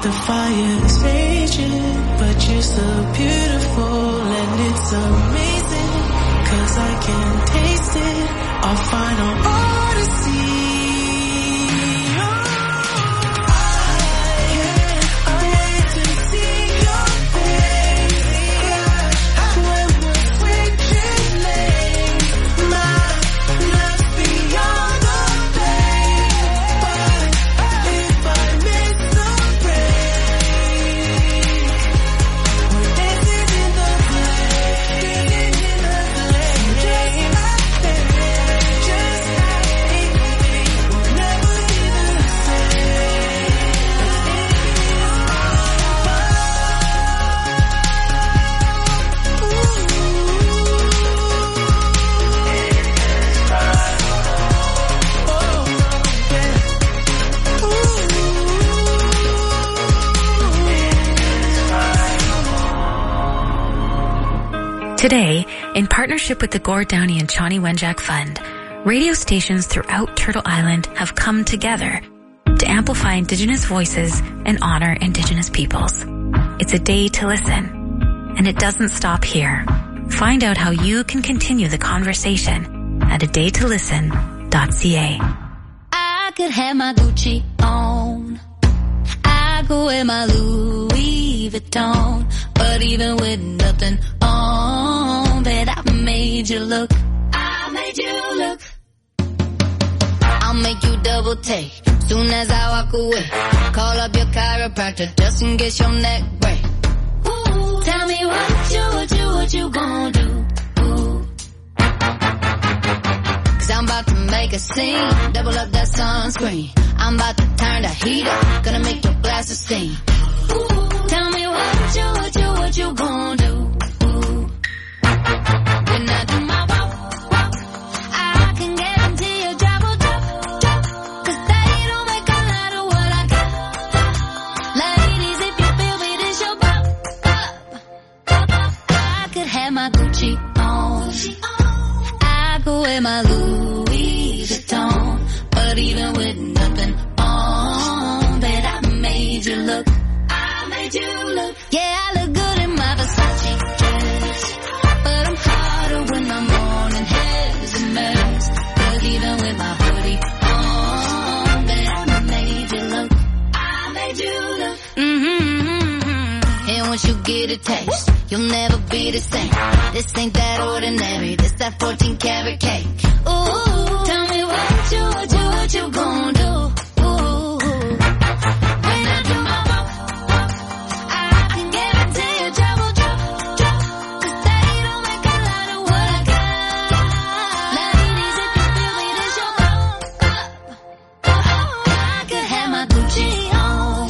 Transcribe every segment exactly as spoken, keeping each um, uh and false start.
The fire's raging, but you're so beautiful and it's amazing. Cause I can taste it, our final odyssey. Today, in partnership with the Gord Downie and Chanie Wenjack Fund, radio stations throughout Turtle Island have come together to amplify Indigenous voices and honor Indigenous peoples. It's a day to listen, and it doesn't stop here. Find out how you can continue the conversation at a day to listen dot c a. I could have my Gucci on, I could wear my Louis Vuitton, but even with nothing on, that I made you look, I made you look. I'll make you double take soon as I walk away. Call up your chiropractor just in case your neck break. Ooh, tell me what you, what you, what you gonna do? Ooh. Cause I'm about to make a scene, double up that sunscreen. I'm about to turn the heat up, gonna make your glasses steam. Ooh, tell me what you, what you, what you gonna do? Ooh. When I do my walk, walk, I can guarantee you drop, drop, drop. Cause they don't make a lot of what I got. Ladies, if you feel me, this your pop, pop, pop. I could have my Gucci on, I could wear my Louis Vuitton, but even with nothing on, that I made you look, I made you look. Yeah, I look good in my Versace dress, but I'm hotter when my morning hair's a mess. Cause even with my hoodie on, that I made you look, I made you look. Mm-hmm. And once you get a taste, you'll never be the same. This ain't that ordinary, this that fourteen karat cake. Ooh, tell me what you, what you, what you gonna do? Ooh, when I do my walk, walk, I can guarantee you trouble, trouble, trouble. Cause they don't make a lot of what I got. Ladies, if you feel me, this your cup. I could have my Gucci on,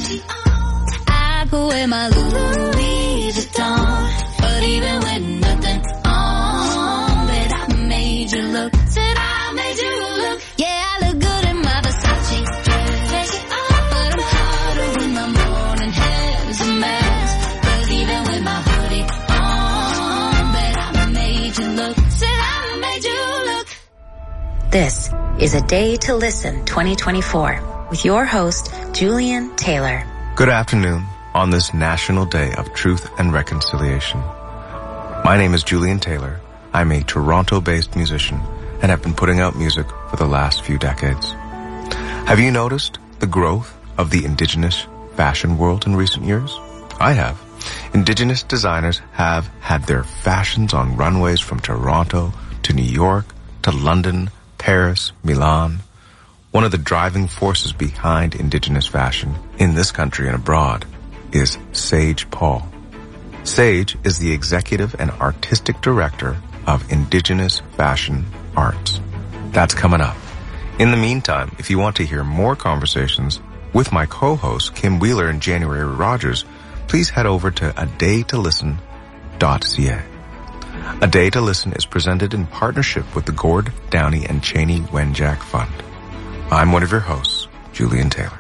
I could wear my Louis Vuitton, but even with nothing on, that I made you look, said I made you look. Yeah, I look good in my Versace dress, but I'm hotter when my morning hair's a mess. Cause even with my hoodie on, that I made you look, said I made you look. This is A Day to Listen twenty twenty-four with your host, Julian Taylor. Good afternoon on this National Day of Truth and Reconciliation. My name is Julian Taylor. I'm a Toronto-based musician and have been putting out music for the last few decades. Have you noticed the growth of the Indigenous fashion world in recent years? I have. Indigenous designers have had their fashions on runways from Toronto to New York to London, Paris, Milan. One of the driving forces behind Indigenous fashion in this country and abroad is Sage Paul. Sage is the executive and artistic director of Indigenous Fashion Arts. That's coming up. In the meantime, if you want to hear more conversations with my co-hosts Kim Wheeler and January Rogers, please head over to a day to listen dot c a. A Day to Listen is presented in partnership with the Gord Downie and Chanie Wenjack Fund. I'm one of your hosts, Julian Taylor.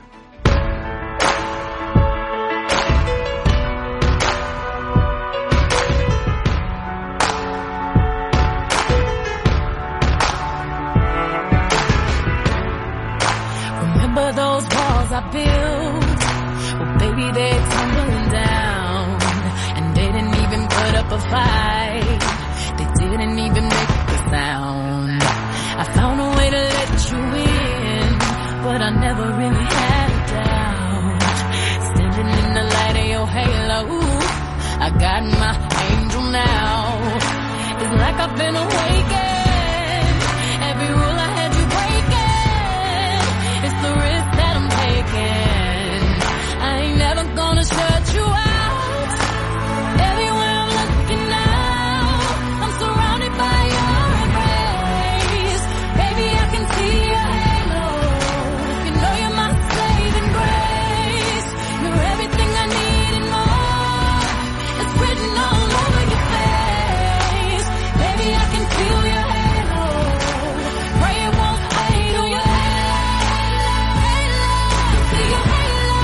Remember those walls I built But baby, they're tumbling down, and they didn't even put up a fight. They didn't even make a sound. I found a way to let you in, but I never really had a doubt. Standing in the light of your halo, I got my angel now. It's like I've been awakened. Every rule I had you breaking. It's the risk that I'm taking. I ain't never gonna shut you out. Everywhere I'm looking now, I'm surrounded by your embrace. Baby, I can see your halo. You know you're my saving grace. You're everything I need and more. It's written all over your face. Baby, I can feel your halo. Pray it won't fade on your halo. See your halo.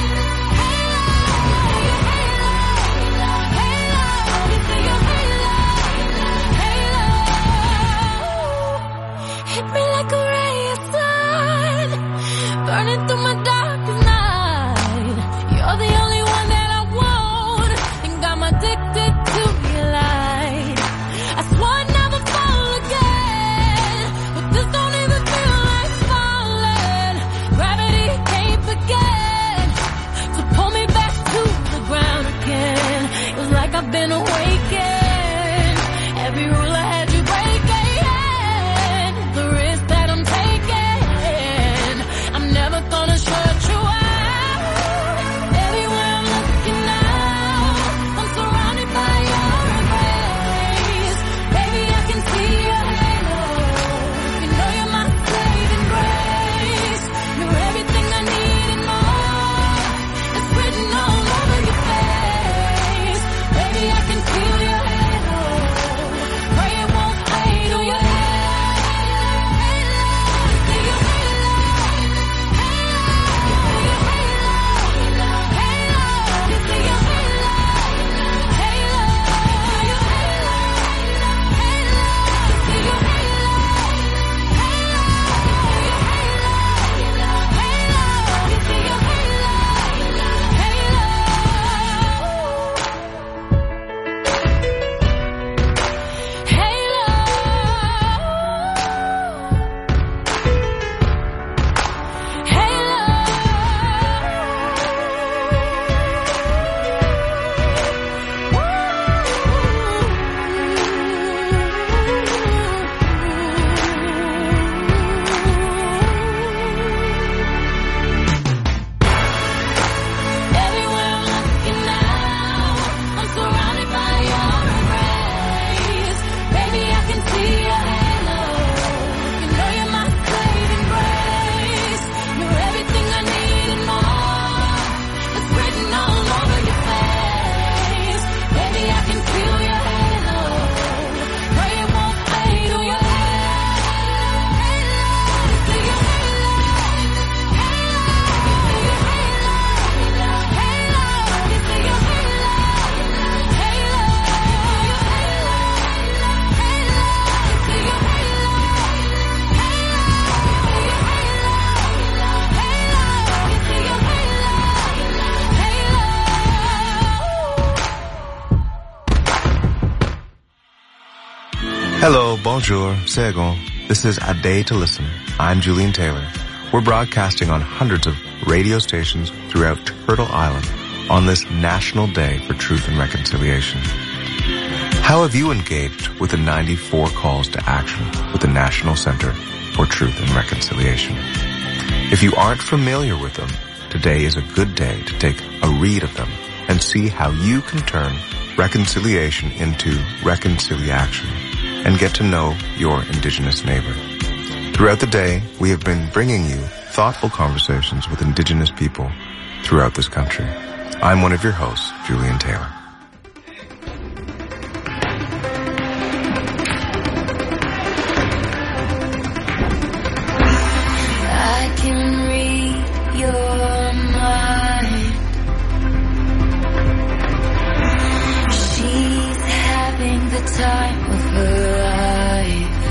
Hit me like a ray of sun, burning through my darkest night. You're the only one that I want, think I'm addicted to your light. I swore I'd never fall again, but this don't even feel like falling. Gravity can't begin to pull me back to the ground again. It was like I've been awakened. Every rule I had you breaking. The risk that I'm taking, I'm never gonna shut you out. Everywhere I'm looking now, I'm surrounded by your embrace. Baby, I can see your halo. You know you're my saving grace. You're everything I need and more. It's written all over your face. Baby, I can feel your halo. Pray it won't fade on your halo. See your halo. You see your halo. Halo. Your halo. You see your halo. Halo. You see your halo. Everywhere I'm looking now, I'm surrounded by your embrace. Baby, I can see your halo. You know you're my saving grace. You're everything I need and more. It's written all over your face. Baby, I can feel your halo. Pray it won't fade on your halo. See your halo. You see your halo. Halo. Your halo. See your halo. You see your halo. Hello, bonjour, Segon. This is A Day to Listen. I'm Julian Taylor. We're broadcasting on hundreds of radio stations throughout Turtle Island on this National Day for Truth and Reconciliation. How have you engaged with the ninety-four calls to action with the National Center for Truth and Reconciliation? If you aren't familiar with them, today is a good day to take a read of them and see how you can turn reconciliation into reconciliation and get to know your Indigenous neighbor. Throughout the day, we have been bringing you thoughtful conversations with Indigenous people throughout this country. I'm one of your hosts, Julian Taylor. I can read your mind. She's having the time of her life.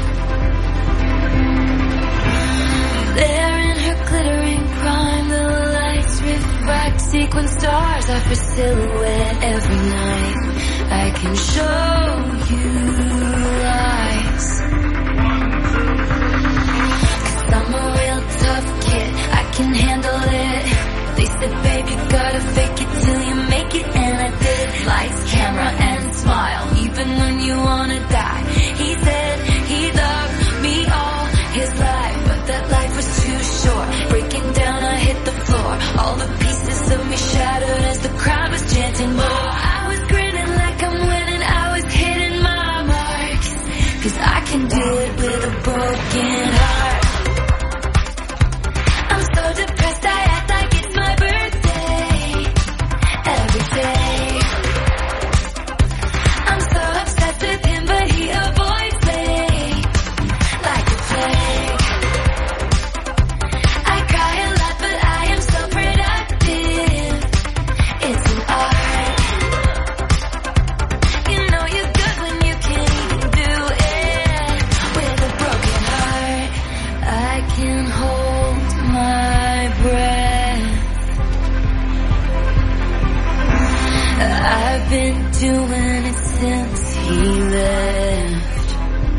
There in her glittering prime, the lights refract sequin stars are for silhouette every night. I can show you lies. Cause I'm a real tough kid, I can handle it. They said, babe, you gotta fake it till you make it, and I did. Lights, camera, and smile, even when you wanna die. He said he loved me all his life, but that life was too short. Breaking down, I hit the floor. All the pieces of me shattered as the crowd was chanting more. I was grinning like I'm winning, I was hitting my marks. Cause I can do it with a broken heart. I'm so depressed, I act like it's my birthday every day. I'm so obsessed with him, but he avoids me like a plague. I cry a lot, but I am so productive. It's an art. You know you're good when you can't even do it with a broken heart. I can hold my breath. I've been doing it since he left.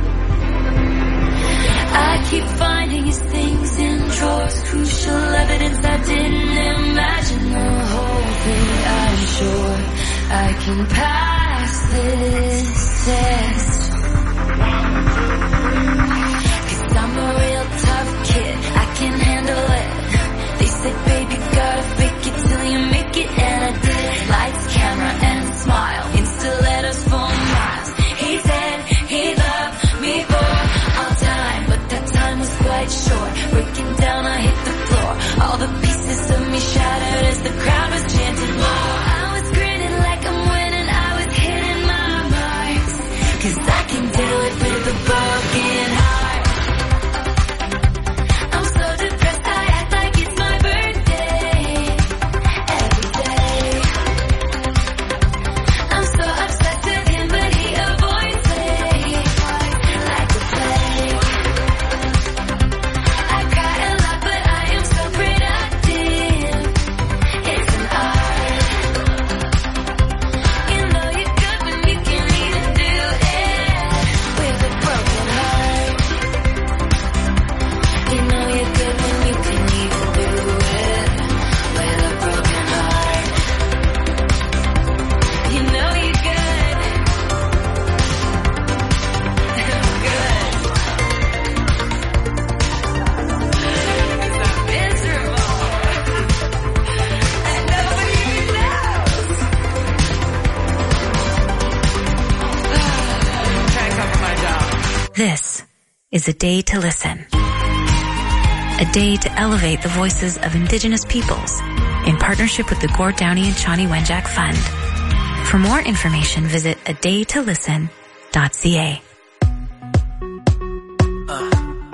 I keep finding his things in drawers, crucial evidence I didn't imagine. The whole thing, I'm sure I can pass this test. Cause I'm a real tough kid, I can handle it. They said, baby, gotta fake it till you make it, and I did. Lights, camera, and smile, insta letters for miles. He said he loved me for all time, but that time was quite short. Breaking down, I hit the floor. All the pieces of me shattered as the crowd was chanting more. I was grinning like I'm winning, I was hitting my marks. Cause I can do it with a broken heart. I'm so depressed, I act like it's my birthday every day. I'm so obsessed with him, but he avoids me like a plague. I cry a lot, but I am so productive. It's an art. You know you're good when you can't even do it with a broken heart. You know you're good when you can't even do it with a broken heart. You know you're good. I'm good. Cause I'm miserable. And nobody even knows. Trying to cover my job. This is A Day to Listen. A day to elevate the voices of Indigenous peoples in partnership with the Gord Downie and Shawnee Wenjack Fund. For more information, visit a day to listen dot c a. Uh,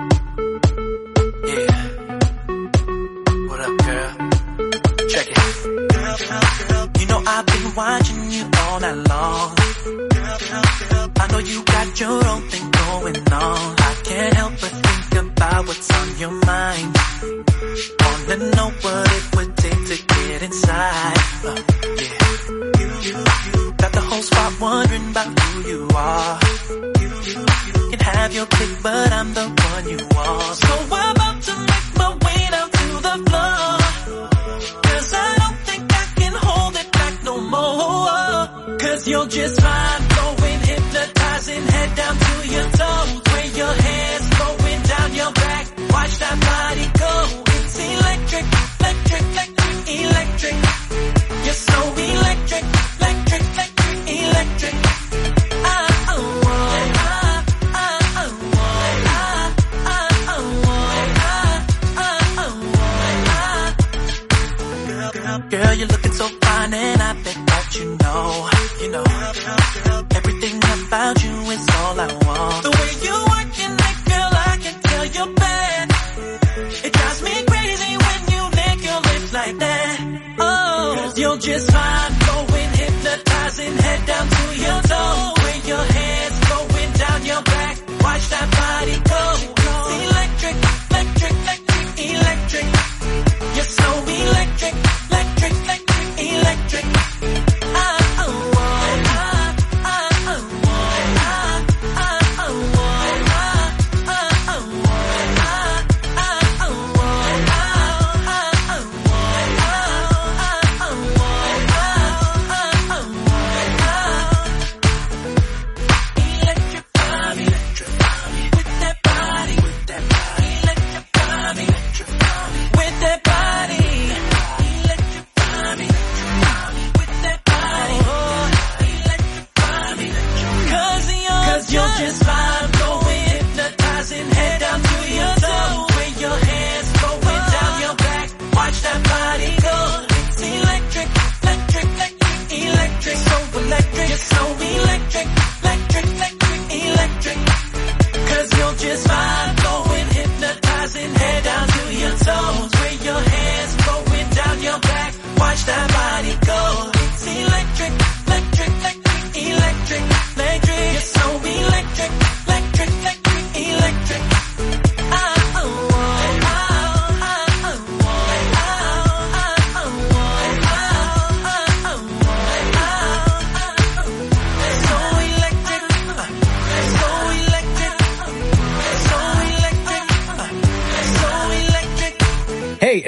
yeah. What up, girl? Check it. You know I've been watching you all night long. I know you got your own thing going on. I can't help but think about what's on your mind. Wanna know what it would take to get inside. Uh, yeah. Got the whole spot wondering about who you are. Can have your pick, but I'm the one you want. So I'm about to make my way down to the floor. Cause I don't think I can hold it back no more. Cause you're just fine, going hypnotizing, head down to your toes. Where your hands going down your back, watch that body go. It's electric, electric, electric, electric. You're so electric, electric, electric, electric. I, I want, I, I, I want, I, I, I want, I, I, I want. Girl, you're looking so fine, and I bet that you know, you know, everything about you is all I want. The way you working it, girl, I can tell you're bad. It drives me crazy when you lick your lips like that. Oh, cause you're just fine, going hypnotizing, head down to your toe. Where your hands going down your back, watch that body go. It's electric, electric, electric, electric. You're so electric, electric, electric.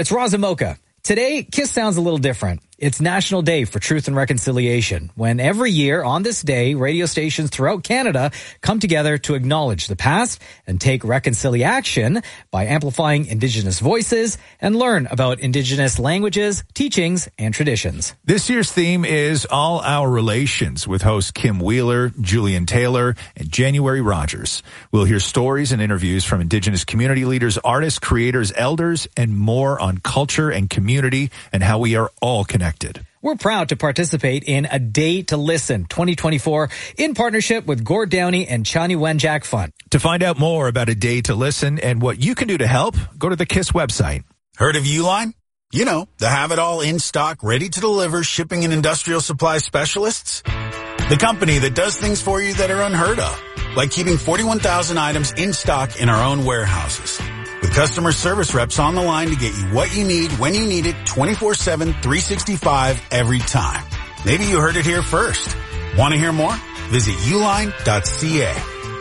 it's Razamoka. Today, KISS sounds a little different. It's National Day for Truth and Reconciliation, when every year on this day, radio stations throughout Canada come together to acknowledge the past and take reconciliation by amplifying Indigenous voices and learn about Indigenous languages, teachings, and traditions. This year's theme is All Our Relations with hosts Kim Wheeler, Julian Taylor, and January Rogers. We'll hear stories and interviews from Indigenous community leaders, artists, creators, elders, and more on culture and community and how we are all connected. We're proud to participate in A Day to Listen twenty twenty-four in partnership with Gord Downie and Chani Wenjack Fund. To find out more about A Day to Listen and what you can do to help, go to the KISS website. Heard of Uline? You know, the have-it-all in stock, ready to deliver shipping and industrial supply specialists. The company that does things for you that are unheard of, like keeping forty-one thousand items in stock in our own warehouses. With customer service reps on the line to get you what you need when you need it twenty-four seven, three sixty-five every time. Maybe you heard it here first. Want to hear more? Visit uline dot c a.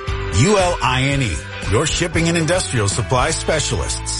U L I N E, your shipping and industrial supply specialists.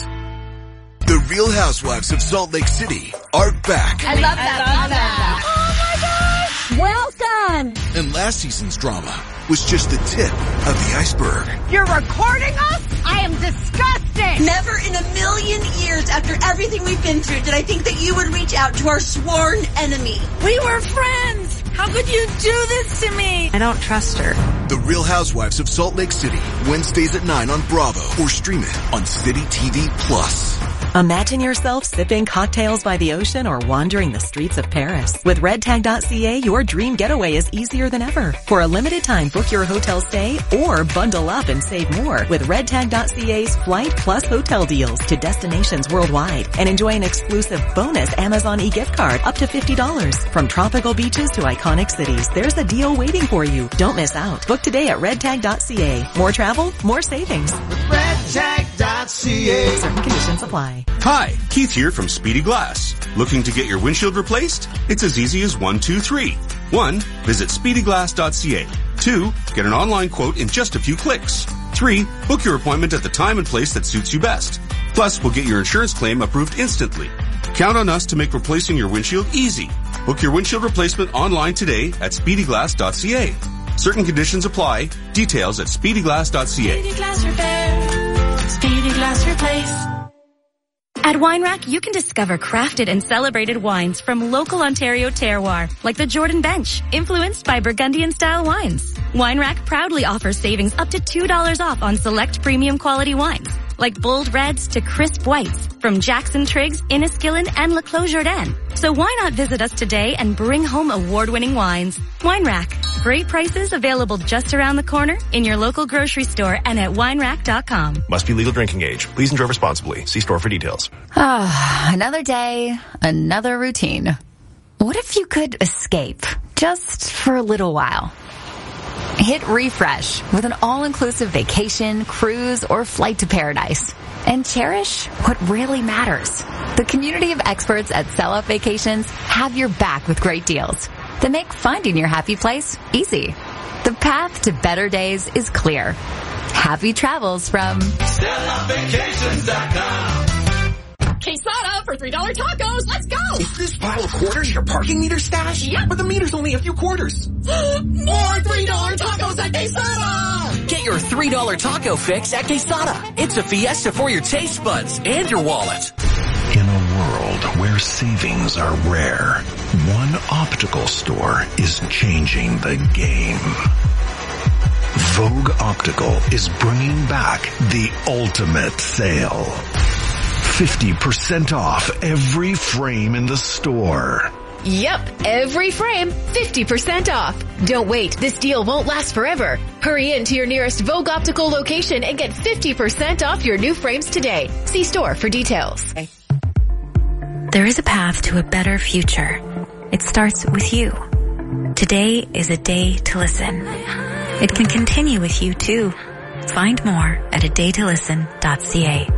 The Real Housewives of Salt Lake City are back. I love that. I love that. Oh my gosh! Welcome! And last season's drama was just the tip of the iceberg. You're recording us? I am disgusted! Never in a million years after everything we've been through did I think that you would reach out to our sworn enemy. We were friends! How could you do this to me? I don't trust her. The Real Housewives of Salt Lake City, Wednesdays at nine on Bravo, or stream it on City T V Plus. Imagine yourself sipping cocktails by the ocean or wandering the streets of Paris. With red tag dot c a, your dream getaway is easier than ever. For a limited time, book your hotel stay or bundle up and save more with red tag dot c a's flight plus hotel deals to destinations worldwide, and enjoy an exclusive bonus Amazon e-gift card up to fifty dollars. From tropical beaches to iconic cities, there's a deal waiting for you. Don't miss out. Book today at red tag dot c a. More travel, more savings. red tag dot c a. Certain conditions apply. Hi, Keith here from Speedy Glass. Looking to get your windshield replaced? It's as easy as one, two, three. One, visit speedy glass dot c a. Two, get an online quote in just a few clicks. Three, book your appointment at the time and place that suits you best. Plus, we'll get your insurance claim approved instantly. Count on us to make replacing your windshield easy. Book your windshield replacement online today at speedy glass dot c a. Certain conditions apply. Details at speedy glass dot c a. Speedy Glass Repair. Speedy Glass Replace. At Wine Rack, you can discover crafted and celebrated wines from local Ontario terroir, like the Jordan Bench, influenced by Burgundian-style wines. Wine Rack proudly offers savings up to two dollars off on select premium quality wines, like bold reds to crisp whites from Jackson Triggs, Inniskillen, and Le Clos Jordan. So why not visit us today and bring home award-winning wines? Wine Rack. Great prices available just around the corner in your local grocery store and at wine rack dot com. Must be legal drinking age. Please enjoy responsibly. See store for details. Ah, another day, another routine. What if you could escape just for a little while? Hit refresh with an all-inclusive vacation, cruise, or flight to paradise. And cherish what really matters. The community of experts at Sell Out Vacations have your back with great deals that make finding your happy place easy. The path to better days is clear. Happy travels from sell out vacations dot com. Quesada for three dollar tacos. Let's go. Is this pile of quarters your parking meter stash? Yep. But the meter's only a few quarters. More three dollar tacos at Quesada. Get your three dollar taco fix at Quesada. It's a fiesta for your taste buds and your wallet. In a world where savings are rare, one optical store is changing the game. Vogue Optical is bringing back the ultimate sale. fifty percent off every frame in the store. Yep, every frame, fifty percent off. Don't wait, this deal won't last forever. Hurry in to your nearest Vogue Optical location and get fifty percent off your new frames today. See store for details. There is a path to a better future. It starts with you. Today is a day to listen. It can continue with you too. Find more at a day to listen dot c a.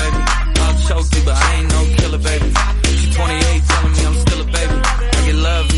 But I ain't no killer, baby. She twenty-eight telling me I'm still a baby. I get love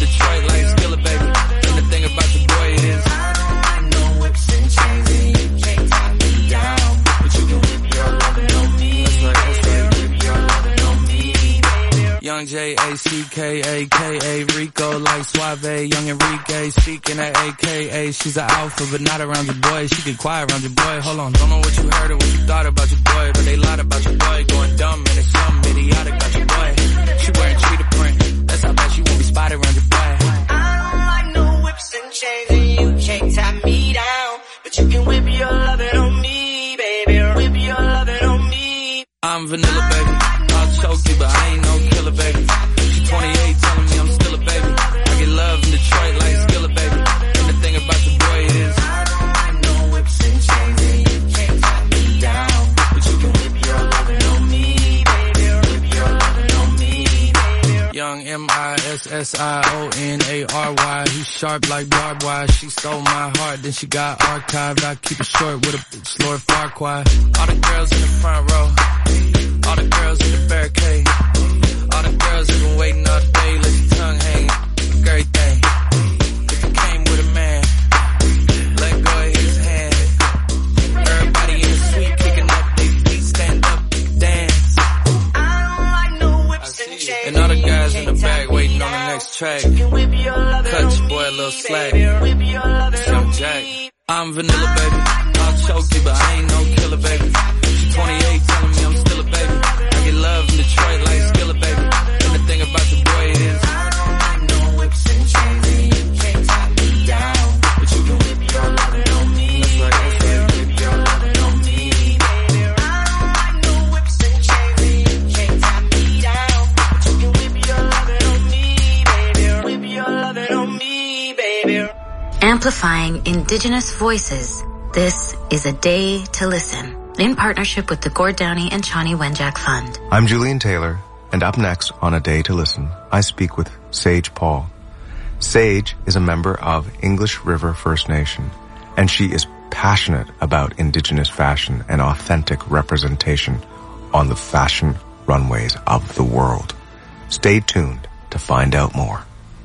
C K A K A, Rico like Suave, young Enrique, speaking at A K A. She's an alpha, but not around your boy. She get quiet around your boy. Hold on, don't know what you heard or what you thought about your boy, but they lied about your boy. Going dumb and it's something idiotic about your boy. She wearing cheetah print, that's how bad she won't be spotted around your boy. I don't like no whips and chains, and you can't tie me down, but you can whip your lovin' on me, baby. Whip your lovin' on me. I'm vanilla, baby. I'll choke you, but I ain't no killer, baby. She twenty-eight, telling me I'm still a baby. I get love in Detroit like Skilla, baby. And the thing about your boy is I don't like no whips and chains, and you can't tie me down, but you can whip your lovin' on me, baby. Whip your lovin' on me, baby. Young M I S S I O N A R Y. He's sharp like barbed wire. She stole my heart, then she got archived. I keep it short with a bitch, Lord Farquaad. All the girls in the front row, all the girls in the barricade, all the girls have been waiting all day. Let your tongue hang, great thing. If you came with a man, let go of his hand. Everybody in the suite kicking up their feet, stand up, dance. I don't like no whips and chains, and all the guys in the back waiting on the next track. Cut your boy a little slack. It's Young Jack. I'm vanilla, baby. I'll choke you, but I ain't no killer, baby. She twenty-eight, telling me I'm still a baby. I get love in Detroit like Skilla, baby. And the thing about your boy is I don't like no whips and chains, and you can't tie me down, but you can whip your lovin' on me. That's right, that's right. Whip your lovin' on me, baby. I don't like no whips and chains, and you can't tie me down, but you can whip your lovin' on me, baby. Whip your lovin' on me, baby. Amplifying Indigenous voices. This is A Day to Listen, in partnership with the Gord Downie and Chani Wenjack Fund. I'm Julian Taylor, and up next on A Day to Listen, I speak with Sage Paul. Sage is a member of English River First Nation, and she is passionate about Indigenous fashion and authentic representation on the fashion runways of the world. Stay tuned to find out more.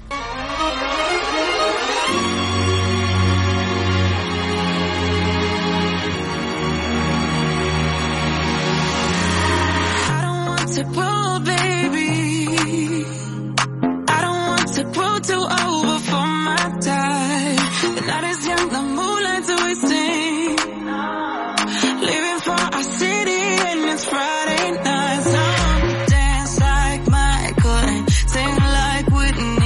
To grow, baby. I don't want to grow too old before my time. The night is young, the moonlight's wasting. Leaving for our city and it's Friday night. Some dance like Michael and sing like Whitney.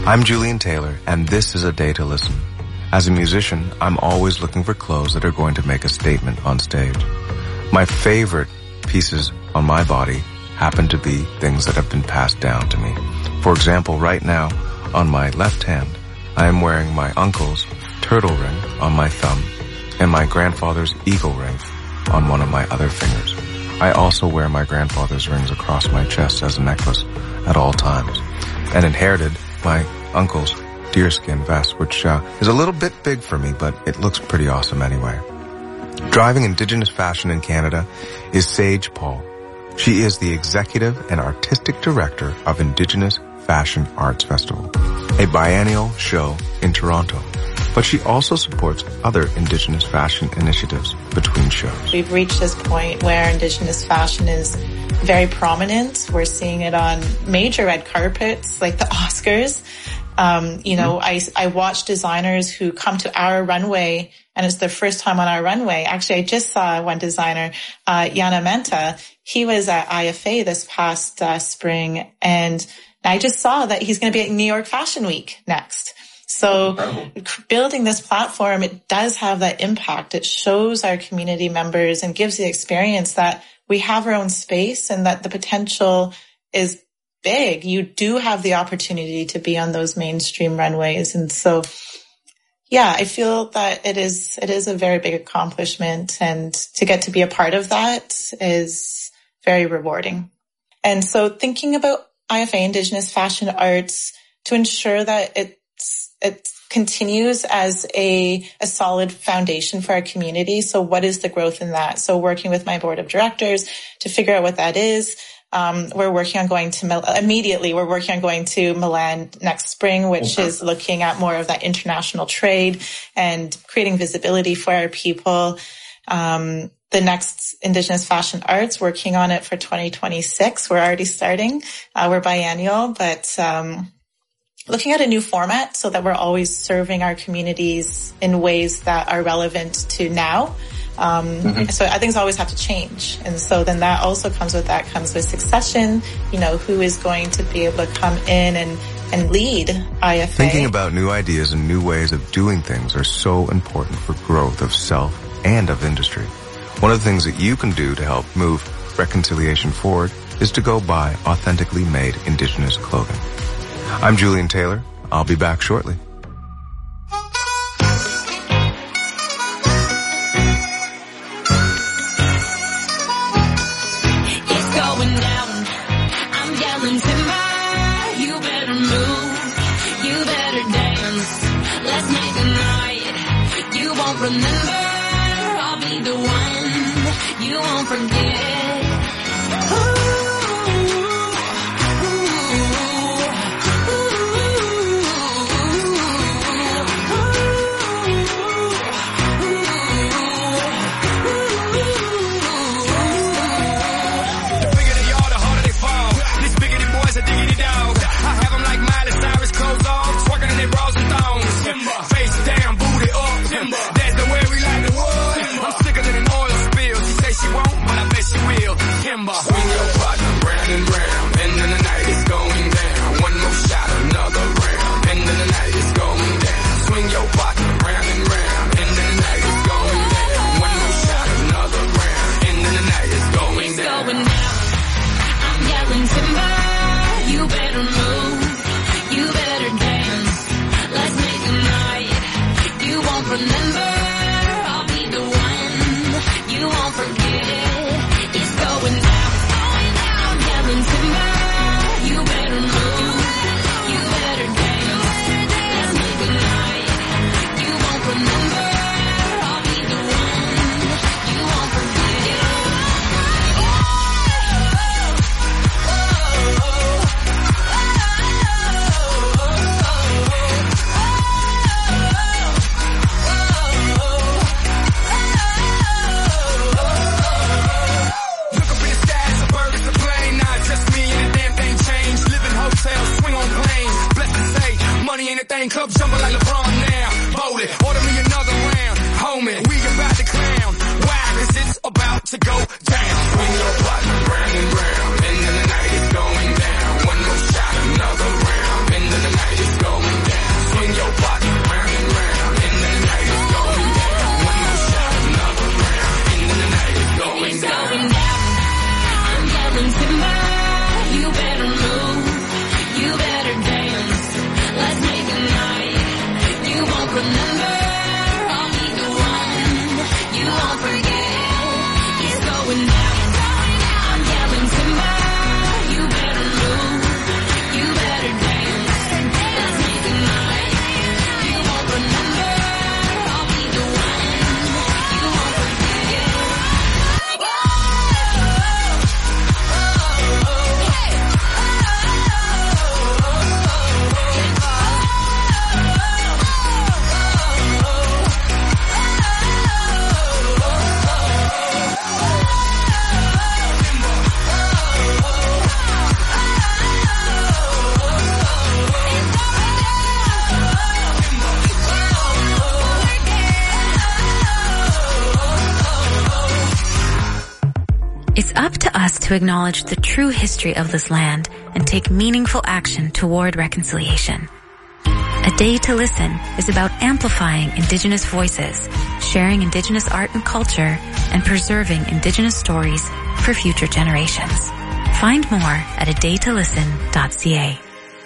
I'm Julian Taylor, and this is A Day to Listen. As a musician, I'm always looking for clothes that are going to make a statement on stage. My favorite pieces on my body happen to be things that have been passed down to me. For example, right now, on my left hand, I am wearing my uncle's turtle ring on my thumb and my grandfather's eagle ring on one of my other fingers. I also wear my grandfather's rings across my chest as a necklace at all times, and inherited my uncle's deerskin vest, which uh, is a little bit big for me, but it looks pretty awesome anyway. Driving Indigenous fashion in Canada is Sage Paul. She is the executive and artistic director of Indigenous Fashion Arts Festival, a biennial show in Toronto. But she also supports other Indigenous fashion initiatives between shows. We've reached this point where Indigenous fashion is very prominent. We're seeing it on major red carpets like the Oscars. Um, you know, mm-hmm. I, I watch designers who come to our runway and it's their first time on our runway. Actually, I just saw one designer, uh, Yana Menta. He was at I F A this past uh, spring, and I just saw that he's going to be at New York Fashion Week next. So building this platform, it does have that impact. It shows our community members and gives the experience that we have our own space and that the potential is big. You do have the opportunity to be on those mainstream runways. And so, yeah, I feel that it is, it is a very big accomplishment, and to get to be a part of that is very rewarding. And so thinking about I F A, Indigenous Fashion Arts, to ensure that it's, it continues as a, a solid foundation for our community. So what is the growth in that? So working with my board of directors to figure out what that is. Um, we're working on going to, Mil- immediately, we're working on going to Milan next spring, which okay. is looking at more of that international trade and creating visibility for our people. Um, the next Indigenous Fashion Arts, working on it for twenty twenty-six. We're already starting. Uh, we're biennial, but, um, looking at a new format so that we're always serving our communities in ways that are relevant to now. Um, mm-hmm. So things always have to change. And so then that also comes with that comes with succession, you know, who is going to be able to come in and, and lead I F A. Thinking about new ideas and new ways of doing things are so important for growth of self and of industry. One of the things that you can do to help move reconciliation forward is to go buy authentically made Indigenous clothing. I'm Julian Taylor. I'll be back shortly. Remember, I'll be the one you won't forget. Ooh, ooh, ooh, ooh. timber, you better move, you better dance. Let's make a night you won't remember. I'll be the one you won't forget. It's going down, I'm yelling timber, you better move, you better dance. Let's make a night you won't remember. I'll be the one you won't forget. It's up to us to acknowledge the true history of this land and take meaningful action toward reconciliation. A Day to Listen is about amplifying Indigenous voices, sharing Indigenous art and culture, and preserving Indigenous stories for future generations. Find more at a day to listen dot c a.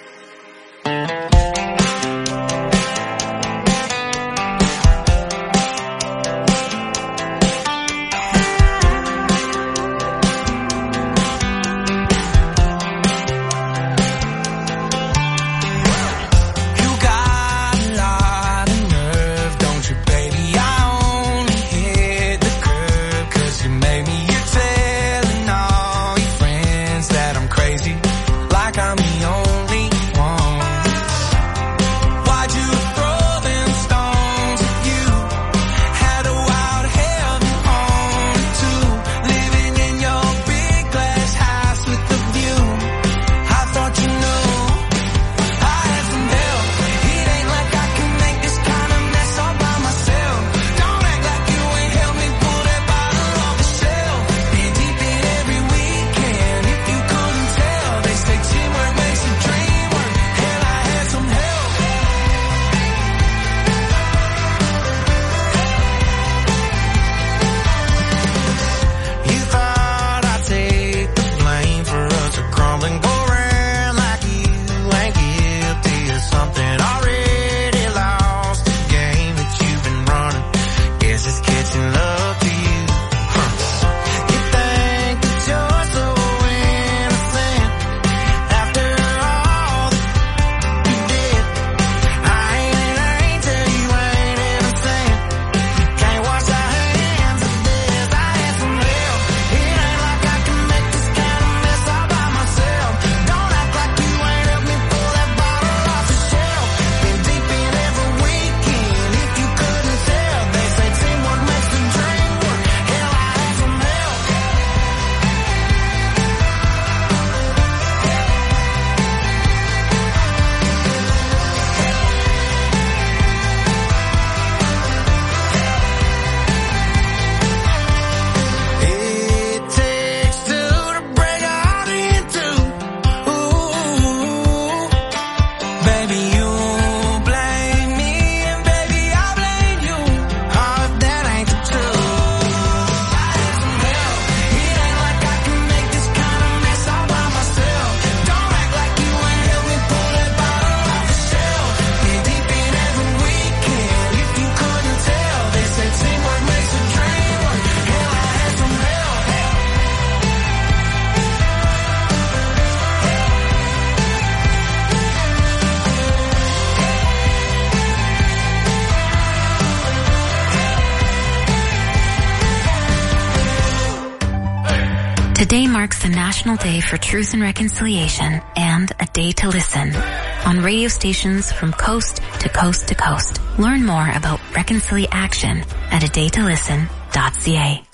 Today marks the National Day for Truth and Reconciliation and A Day to Listen on radio stations from coast to coast to coast. Learn more about Reconcilia Action at a day to listen dot c a.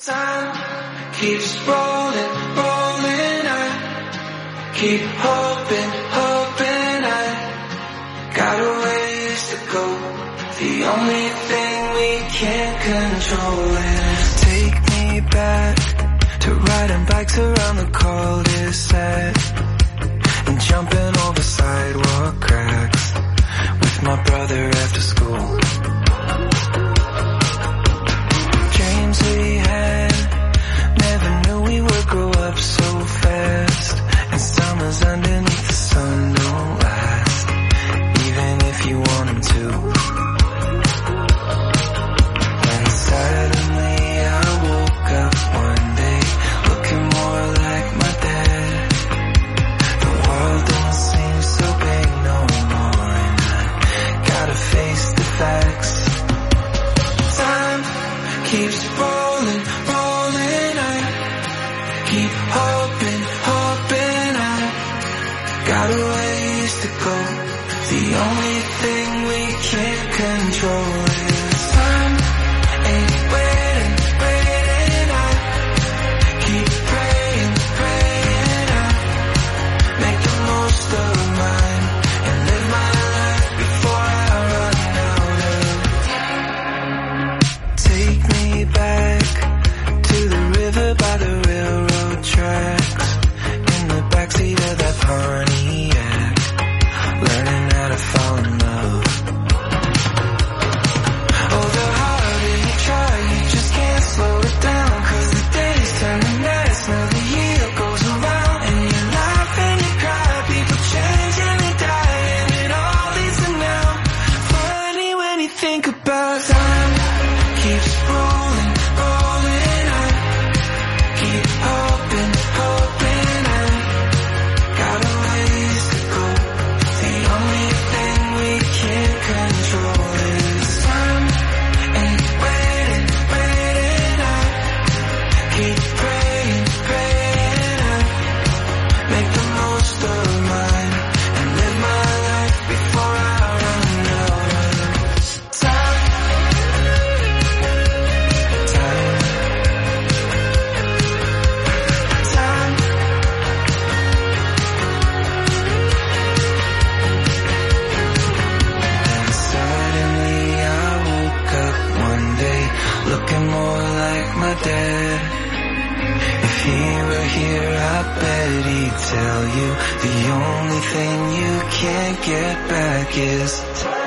Time keeps rolling, rolling. I keep hoping, hoping. I got a ways to go. The only thing we can't control is take me back to riding bikes around the cul-de-sac and jumping over sidewalk cracks with my brother after school. Dreams we had, never knew we would grow up so fast. keep hoping, hoping I got a ways to go. The only thing we can't control is time ain't waiting, waiting. I keep praying, praying I make the most of mine and live my life before I run out of time. Take me back to the river by the railroad tracks, in the backseat of that Pontiac, learning how to fall in love. Oh, the harder you try, you just can't slow it down, 'cause the days turn to nights, now the year goes around, and you laugh and you cry, people change and they die, and it all leads to now. Funny when you think about time keeps rolling, rolling. I keep hoping, hoping I got a ways to go. The only thing we can't control is time ain't waiting, waiting. I keep praying, praying I make the most of mine and live my life before I run out of time. Time. Time. And suddenly I woke up one day looking more like my dad. If he were here, I bet he'd tell you the only thing you can't get back is time.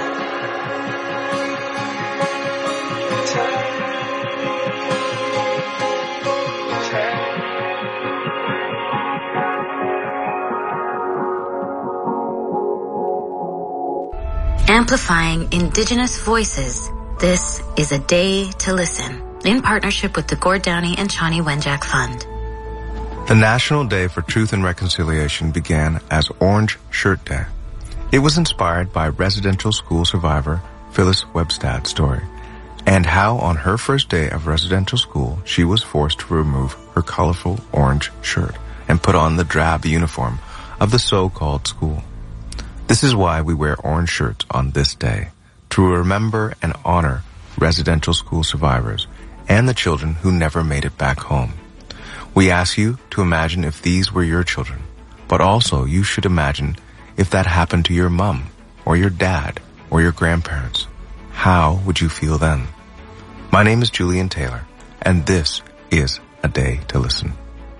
Amplifying Indigenous voices, this is A Day to Listen, in partnership with the Gord Downie and Chani Wenjack Fund. The National Day for Truth and Reconciliation began as Orange Shirt Day. It was inspired by residential school survivor Phyllis Webstad's story, and how on her first day of residential school, she was forced to remove her colorful orange shirt and put on the drab uniform of the so-called school. This is why we wear orange shirts on this day, to remember and honor residential school survivors and the children who never made it back home. We ask you to imagine if these were your children, but also you should imagine if that happened to your mom or your dad or your grandparents. How would you feel then? My name is Julian Taylor, and this is A Day to Listen.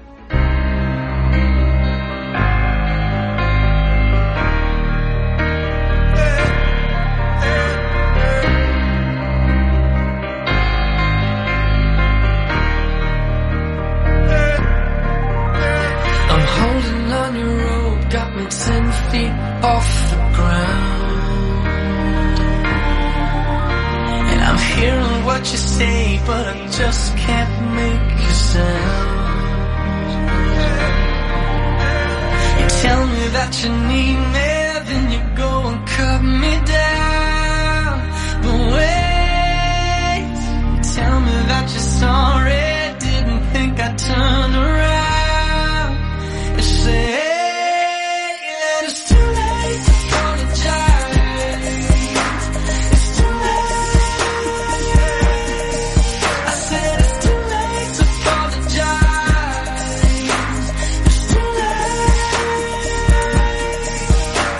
I'm holding on your rope, got me ten feet off the ground. And I'm hearing what you say, but I just can't make a sound. You tell me that you need me, then you go and cut me down. But wait, you tell me that you're sorry, didn't think I'd turn around. You say that it's too late to apologize. It's too late. I said it's too late to apologize. It's too late.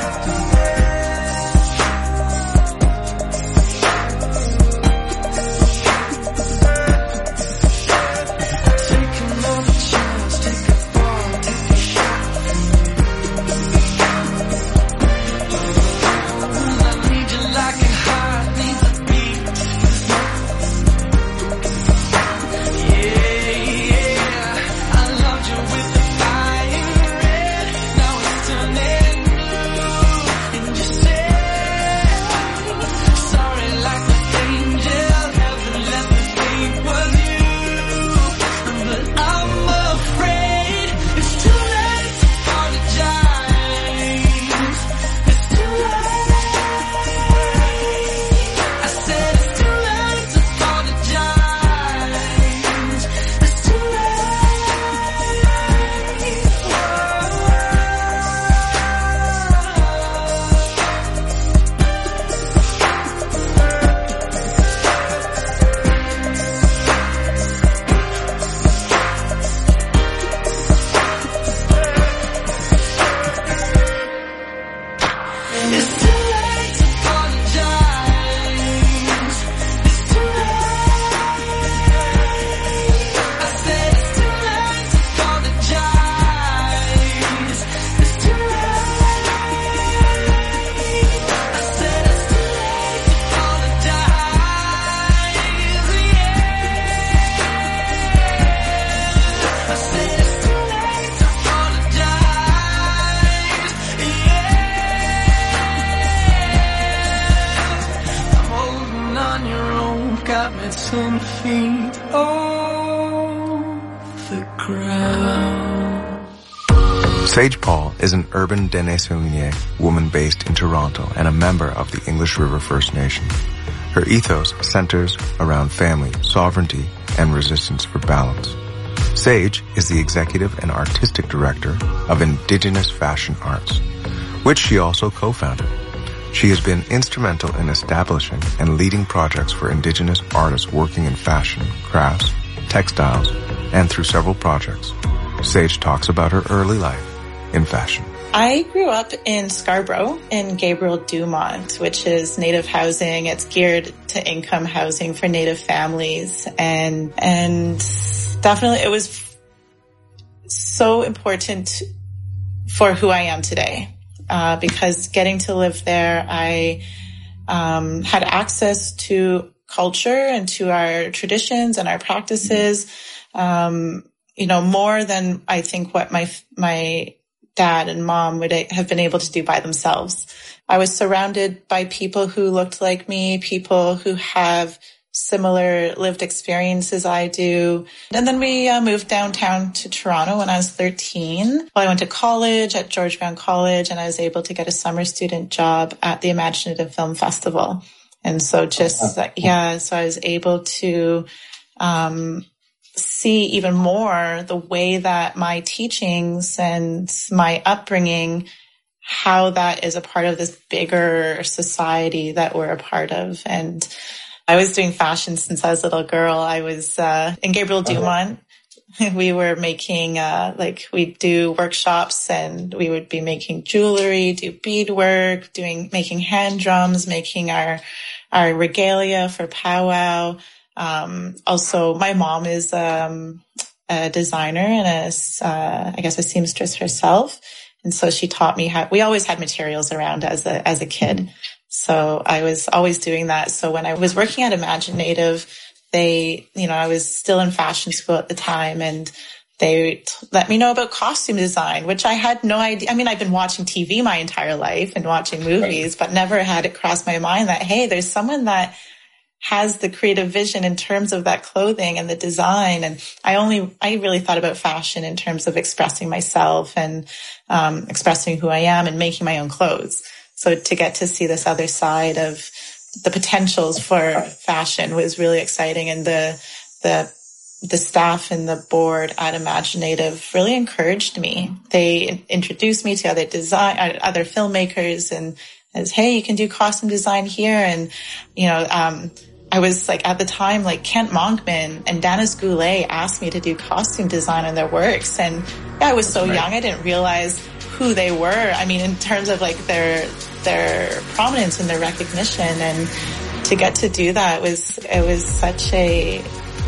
ten feet off the ground. Sage Paul is an urban Dene-Saulnier woman based in Toronto and a member of the English River First Nation. Her ethos centers around family, sovereignty, and resistance for balance. Sage is the executive and artistic director of Indigenous Fashion Arts, which she also co-founded. She has been instrumental in establishing and leading projects for Indigenous artists working in fashion, crafts, textiles, and through several projects. Sage talks about her early life in fashion. I grew up in Scarborough in Gabriel Dumont, which is Native housing. It's geared to income housing for Native families. And, and definitely it was so important for who I am today. Uh, because getting to live there, I, um, had access to culture and to our traditions and our practices, um, you know, more than I think what my, my, dad and mom would have been able to do by themselves. I was surrounded by people who looked like me, people who have similar lived experiences I do. And then we uh, moved downtown to Toronto when I was thirteen. Well, I went to college at George Brown College, and I was able to get a summer student job at the Imaginative Film Festival. And so just, uh, yeah, so I was able to um see even more the way that my teachings and my upbringing, how that is a part of this bigger society that we're a part of. And I was doing fashion since I was a little girl. I was uh in Gabriel Dumont. We were making uh like we'd do workshops, and we would be making jewelry, do beadwork, doing making hand drums, making our our regalia for powwow. Um, also, my mom is, um, a designer and a, uh, I guess a seamstress herself. And so she taught me how, we always had materials around as a, as a kid. So I was always doing that. So when I was working at Imaginative, they, you know, I was still in fashion school at the time, and they t- let me know about costume design, which I had no idea. I mean, I've been watching T V my entire life and watching movies, but never had it cross my mind that, hey, there's someone that has the creative vision in terms of that clothing and the design. And I only, I really thought about fashion in terms of expressing myself and, um, expressing who I am and making my own clothes. So to get to see this other side of the potentials for fashion was really exciting. And the, the, the staff and the board at Imaginative really encouraged me. They introduced me to other design, other filmmakers, and as, hey, you can do costume design here. And, you know, um, I was like, at the time, like Kent Monkman and Danis Goulet asked me to do costume design on their works. And yeah, I was so right. young, I didn't realize who they were. I mean, in terms of like their, their prominence and their recognition. And to get to do that was, it was such a,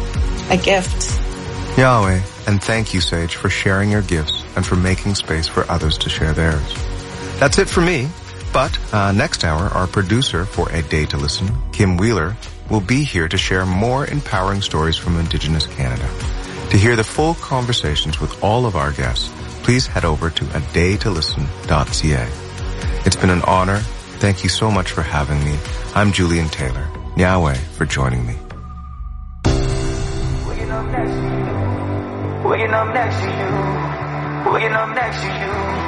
a gift. Yahweh, and thank you, Sage, for sharing your gifts and for making space for others to share theirs. That's it for me. But uh, next hour, our producer for A Day to Listen, Kim Wheeler, will be here to share more empowering stories from Indigenous Canada. To hear the full conversations with all of our guests, please head over to a day to listen dot c a. It's been an honor. Thank you so much for having me. I'm Julian Taylor. Yahweh for joining me. Waking up next to you. Waking up next to you. Waking up next to you.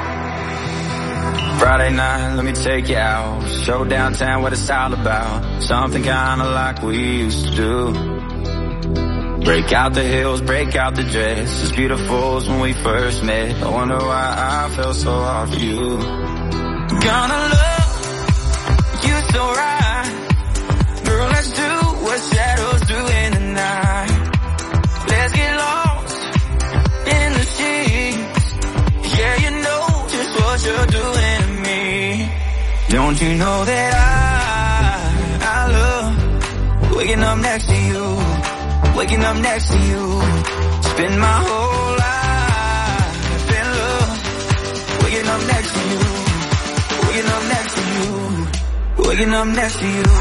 Friday night, let me take you out. Show downtown what it's all about. Something kinda like we used to do. Break out the heels, break out the dress. As beautiful as when we first met. I wonder why I felt so hard for you. Gonna love you so right. Girl, let's do what shadows do in the night. Let's get lost in the sheets. Yeah, you know just what you're doing. Don't you know that I, I love waking up next to you, waking up next to you, spend my whole life in love, waking up next to you, waking up next to you, waking up next to you.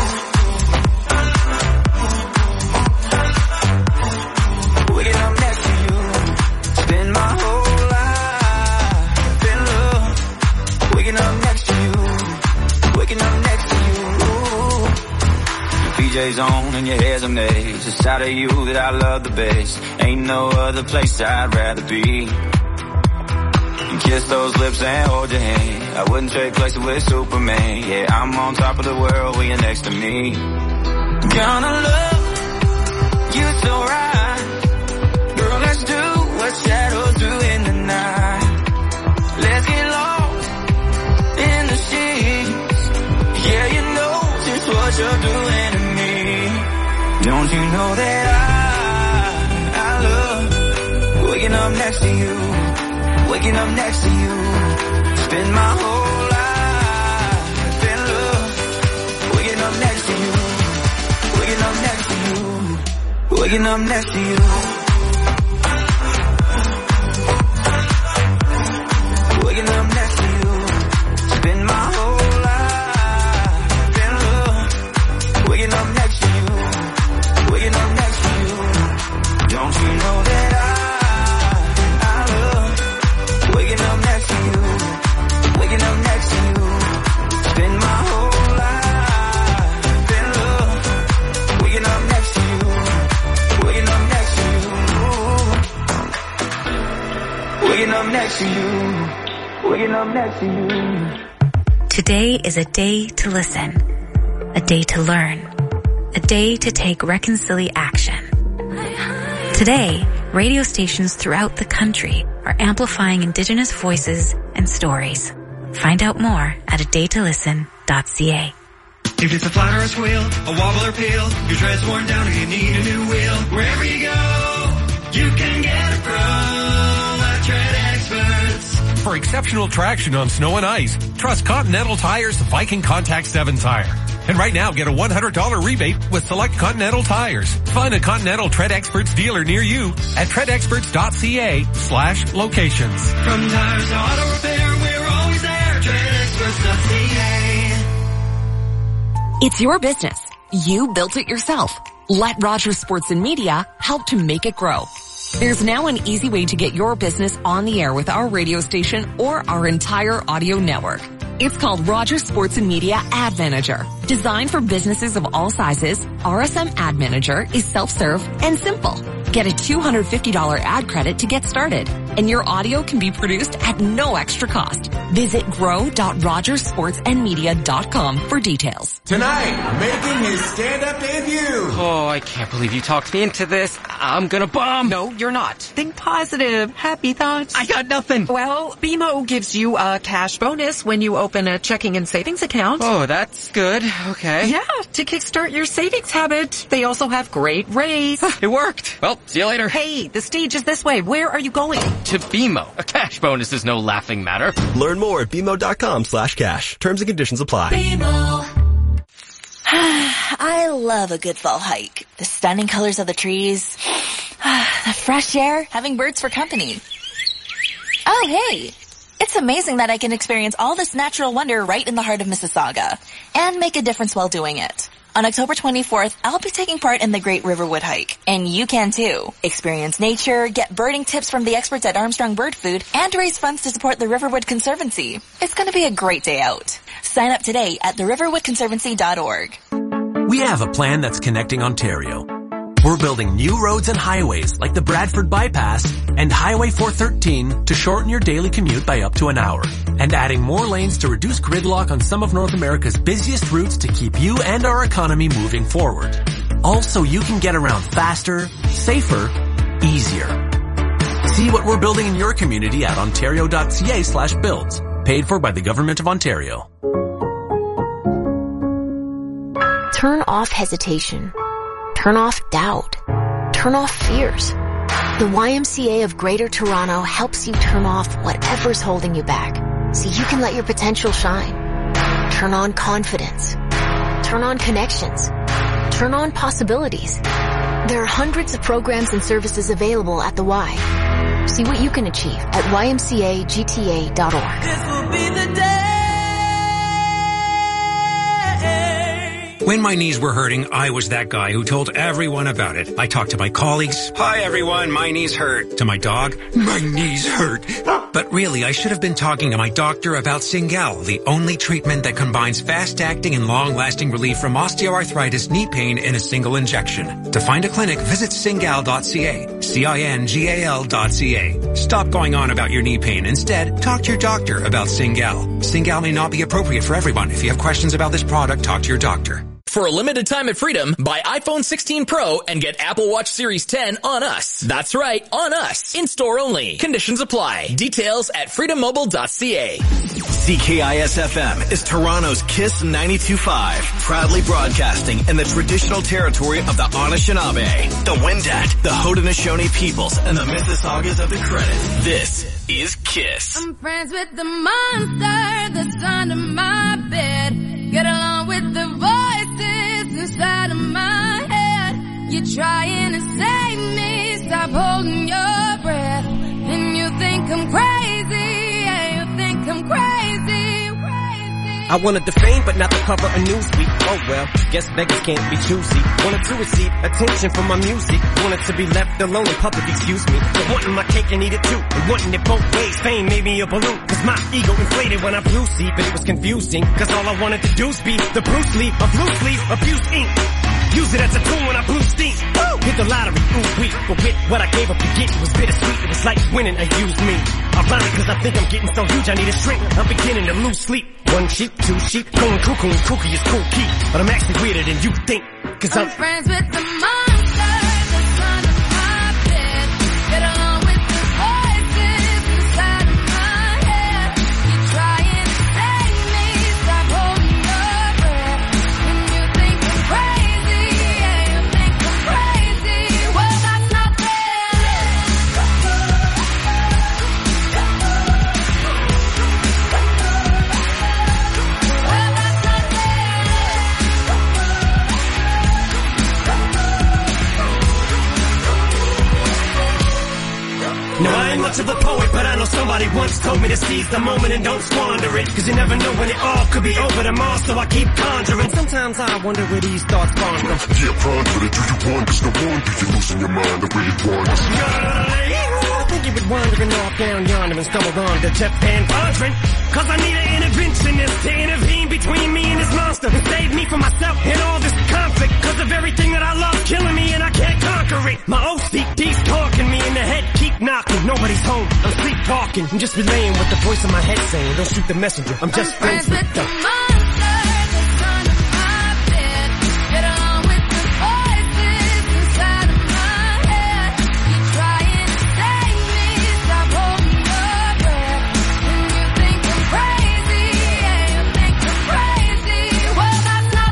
Waking up next to you, spend my whole life in love, waking up next to you. Waking up next to you. P J J's on and your hair's a maze. It's out of you that I love the best. Ain't no other place I'd rather be. And kiss those lips and hold your hand. I wouldn't trade places with Superman. Yeah, I'm on top of the world when you're next to me. Gonna love you so right. Girl, let's do what shadows do in the night. Let's get lost in the sheets. Yeah, you know just what you're doing to me. Don't you know that I, I love waking up next to you, waking up next to you. Spend my whole life in love, waking up next to you, waking up next to you, waking up next to you. Waking up next to you, spend my whole life in love. Waking up next to you, waking up next to you. Don't you know that I, I love waking up next to you, waking up next to you. Spend my whole life in love. Waking up next to you, waking up next to you. Waking up next to you. Waking up next to you. Today is a day to listen, a day to learn, a day to take reconciliation action. Today, radio stations throughout the country are amplifying Indigenous voices and stories. Find out more at a day to listen dot c a. If it's a flat or a squeal, a wobble or peel, your tread's worn down or you need a new wheel, wherever you go, you can get it from a Tread Experts. For exceptional traction on snow and ice, trust Continental Tire's Viking Contact seven tire. And right now, get a one hundred dollars rebate with select Continental tires. Find a Continental Tread Experts dealer near you at tread experts dot c a slash locations. From tires to auto repair, we're always there. tread experts dot c a. It's your business. You built it yourself. Let Rogers Sports and Media help to make it grow. There's now an easy way to get your business on the air with our radio station or our entire audio network. It's called Rogers Sports and Media Ad Manager. Designed for businesses of all sizes, R S M Ad Manager is self-serve and simple. Get a two hundred fifty dollars ad credit to get started, and your audio can be produced at no extra cost. Visit grow dot rogers sports and media dot com for details. Tonight, making his stand-up debut. Oh, I can't believe you talked me into this. I'm gonna bomb. No, you're not. Think positive. Happy thoughts. I got nothing. Well, B M O gives you a cash bonus when you open a checking and savings account. Oh, that's good. Okay. Yeah, to kickstart your savings habit. They also have great rates. It worked. Well, see you later. Hey, the stage is this way. Where are you going? To B M O. A cash bonus is no laughing matter. Learn more at B M O dot com slash cash. Terms and conditions apply. B M O. I love a good fall hike. The stunning colors of the trees. The fresh air. Having birds for company. Oh, hey. It's amazing that I can experience all this natural wonder right in the heart of Mississauga. And make a difference while doing it. On October twenty-fourth, I'll be taking part in the Great Riverwood Hike. And you can too. Experience nature, get birding tips from the experts at Armstrong Bird Food, and raise funds to support the Riverwood Conservancy. It's going to be a great day out. Sign up today at the riverwood conservancy dot org. We have a plan that's connecting Ontario. We're building new roads and highways like the Bradford Bypass and Highway four thirteen to shorten your daily commute by up to an hour. And adding more lanes to reduce gridlock on some of North America's busiest routes to keep you and our economy moving forward. Also, you can get around faster, safer, easier. See what we're building in your community at ontario dot c a slash builds. Paid for by the Government of Ontario. Turn off hesitation. Turn off doubt. Turn off fears. The Y M C A of Greater Toronto helps you turn off whatever's holding you back so you can let your potential shine. Turn on confidence. Turn on connections. Turn on possibilities. There are hundreds of programs and services available at the Y. See what you can achieve at y m c a g t a dot org. This will be the day. When my knees were hurting, I was that guy who told everyone about it. I talked to my colleagues. Hi everyone, my knees hurt. To my dog, my knees hurt. But really, I should have been talking to my doctor about Cingal, the only treatment that combines fast-acting and long-lasting relief from osteoarthritis knee pain in a single injection. To find a clinic, visit cingal dot c a. C I N G A L dot C A. Stop going on about your knee pain. Instead, talk to your doctor about Cingal. Cingal may not be appropriate for everyone. If you have questions about this product, talk to your doctor. For a limited time at Freedom, buy iPhone sixteen Pro and get Apple Watch Series ten on us. That's right, on us. In-store only. Conditions apply. Details at freedom mobile dot c a. C K I S F M is Toronto's Kiss ninety-two point five, proudly broadcasting in the traditional territory of the Anishinaabe, the Wendat, the Haudenosaunee peoples, and the Mississaugas of the Credit. This is Kiss. I'm friends with the monster that's under my bed. Get along with the voices inside of my head. You're trying to save me, stop holding your breath. And you think I'm crazy, yeah, you think I'm crazy, crazy. I wanted the fame, but not the cover of Newsweek. Oh well, guess beggars can't be choosy. Wanted to receive attention from my music. Wanted to be left alone in public, excuse me. But wanting my cake and eat it too. And wanting it both ways. Fame made me a balloon. Cause my ego inflated when I blew sleep. And it was confusing. Cause all I wanted to do was be the Bruce Lee of blue sleep, abuse ink. Use it as a tool when I blew steam. Woo! Hit the lottery, ooh wee. But with what I gave up to get, it was bittersweet. It was like winning, they used me. Ironic cause I think I'm getting so huge I need a shrink. I'm beginning to lose sleep. One sheep, two sheep, going cuckoo and kooky is cool key. But I'm actually weirder than you think. Cause I'm, I'm friends with the monster that's under my bed. Get along with the voices inside of my head. You're trying to save me, stop holding your breath. And you think I'm crazy, yeah, you think I'm crazy. Well, that's not no, I ain't much of a poet, but I know somebody once told me to seize the moment and don't squander it. Cause you never know when it all could be over tomorrow, so I keep conjuring. Sometimes I wonder where these thoughts spawn from. Yeah, ponder it, do you want? Cause no wonder you're losing your mind the way it wanders. I think you been wandering off down yonder and stumbled on to Jeff Van Vondren. Cause I need an interventionist to intervene between me and this monster and save me from myself and all this conflict. Cause of everything that I love killing me and I can't conquer it. My O C D's talking me in the head, keep knocking. Nobody's home, I'm sleepwalking. I'm just relaying what the voice in my head saying. Don't shoot the messenger, I'm just I'm friends with the the monster that's under my bed. Get along with the voices inside of my head. You're trying to save me, stop holding your breath. And you think I'm crazy, yeah, you think I'm crazy. Well, that's not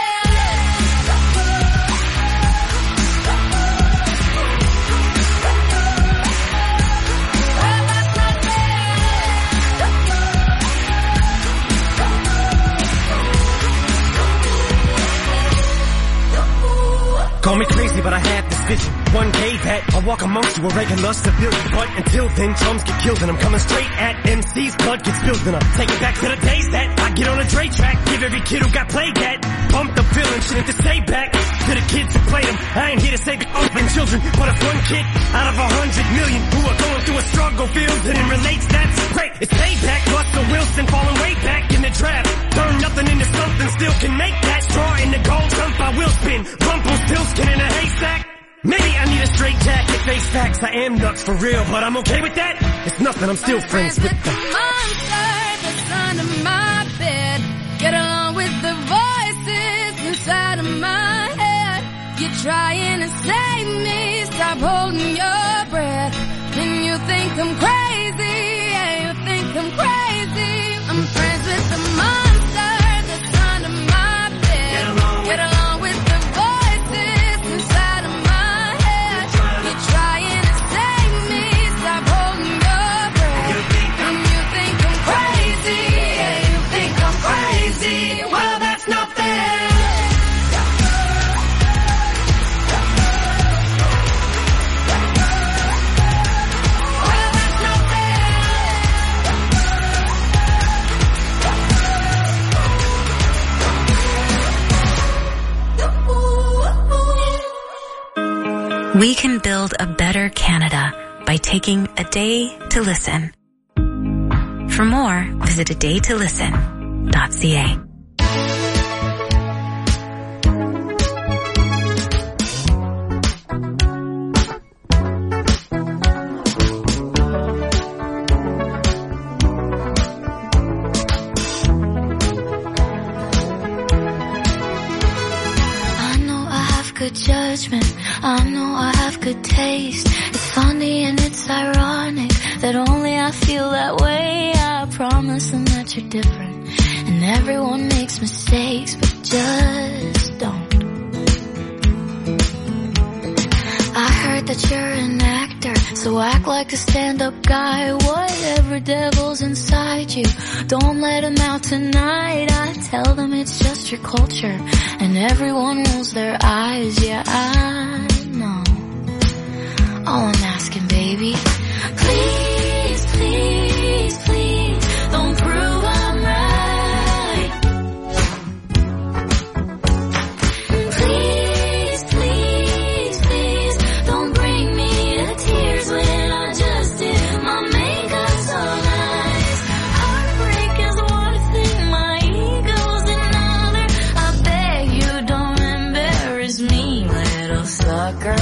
Call me crazy, but I had this vision. One day that I'll walk amongst you, a regular civilian. But until then, drums get killed and I'm coming straight at M C's. Blood gets spilled and I'm taking back to the days that I get on a Dre track. Give every kid who got played that. Bump the feeling, shit to say back to the kids who played them. I ain't here to save open children, but if one kid out of a hundred million who are going through a struggle feels it and relates, that's great. It's payback. Russell Wilson falling way back in the draft. Turn nothing into something, still can make that. Straw in the gold dump, I will spin. Rumpelstiltskin in a haystack. Maybe I need a straight jacket, face facts. I am nuts for real, but I'm okay with that. It's nothing, I'm still friends with the monster that's under my bed. Get along with the voices inside of my head. You're trying to save me, stop holding your breath. And you think I'm crazy, yeah, you think I'm crazy. I'm friends with the monster that's under my bed. Get along with, Get along with the voices inside of my head. You're trying to save me, stop holding your breath. And you think I'm crazy, yeah, you think I'm crazy. Well, that's not fair. Well, that's We can build a better Canada by taking a day to listen. For more, visit a day to listen dot c a. Good judgment, I know I have good taste. It's funny and it's ironic that only I feel that way. I promise them that you're different, and everyone makes mistakes, but just don't. I heard that you're an actor, so act like a stand-up guy. Whatever devil's inside you, don't let him out tonight. I tell them it's just your culture, and everyone rolls their eyes. Yeah, I know. All I'm asking, baby, please, please, please, don't prove I'm right. Please, please, please, don't bring me to tears when I just did my makeup so nice. Heartbreak is one thing, my ego's another. I beg you don't embarrass me, little sucker.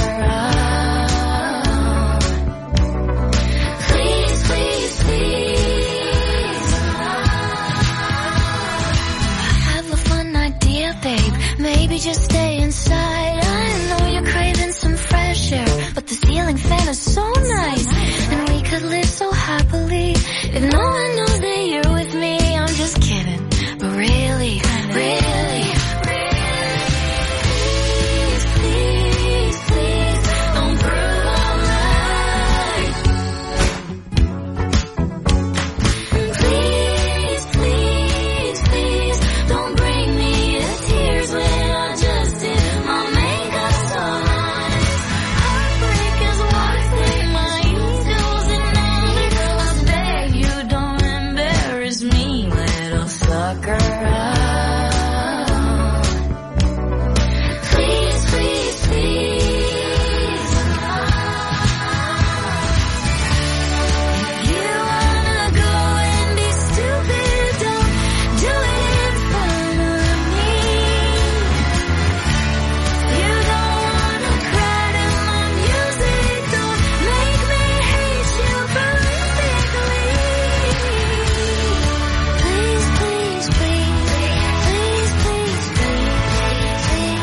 Please, please, please. I have a fun idea, babe. Maybe just stay inside. I know you're craving some fresh air, but the ceiling fan is so nice, and we could live so happily if no one knows that you're with me. I'm just kidding, but really, really, please, please, please, don't prove I'm right. Please, please, please, don't bring me to tears when I just did my makeup so nice. Heartbreak is one thing, my ego's another. I beg you don't embarrass me, little sucker. Please, please, please. You wanna go and be stupid, don't do it in front of me. You don't wanna cry to my music, don't make me hate you perfectly. Please, please, please, please, please, please, please.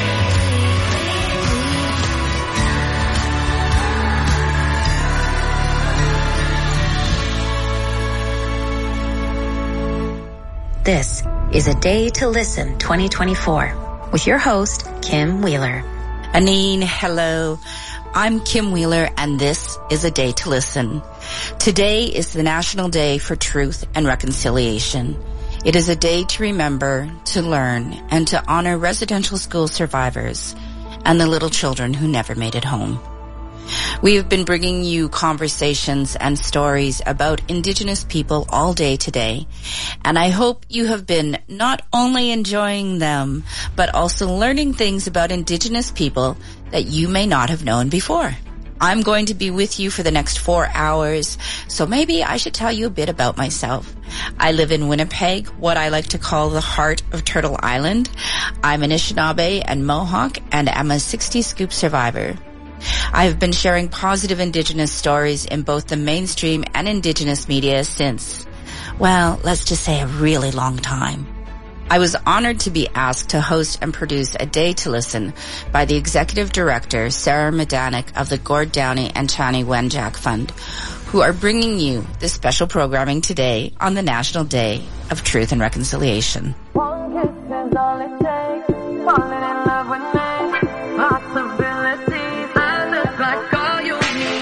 This is A Day to Listen twenty twenty-four with your host, Kim Wheeler. Anine, hello. I'm Kim Wheeler, and this is A Day to Listen. Today is the National Day for Truth and Reconciliation. It is a day to remember, to learn, and to honor residential school survivors and the little children who never made it home. We have been bringing you conversations and stories about Indigenous people all day today, and I hope you have been not only enjoying them, but also learning things about Indigenous people that you may not have known before. I'm going to be with you for the next four hours, so maybe I should tell you a bit about myself. I live in Winnipeg, what I like to call the heart of Turtle Island. I'm an Anishinaabe and Mohawk, and am a sixty scoop survivor. I have been sharing positive Indigenous stories in both the mainstream and Indigenous media since, well, let's just say a really long time. I was honored to be asked to host and produce A Day to Listen by the Executive Director, Sarah Medanik of the Gord Downie and Chani Wenjack Fund, who are bringing you this special programming today on the National Day of Truth and Reconciliation. One kiss is all it takes. Falling in love with me. Possibilities. I look like all you need.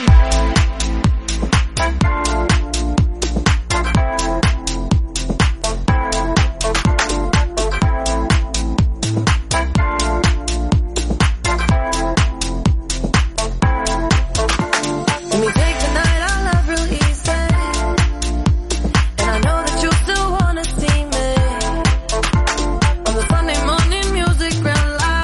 Let me take the night I love real easy. And I know that you still wanna see me on the Sunday morning music ground live.